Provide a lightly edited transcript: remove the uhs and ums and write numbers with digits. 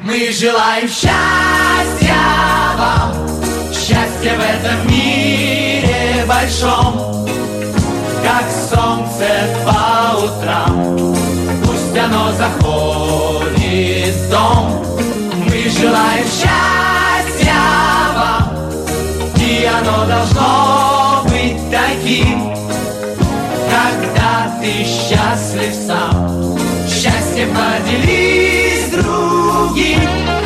Мы желаем счастья вам, счастья в этом мире большом, как солнце по утрам, пусть оно заходит в дом. Мы желаем счастья вам, и оно должно быть таким, когда ты счастлив сам. Счастье поделись с другим.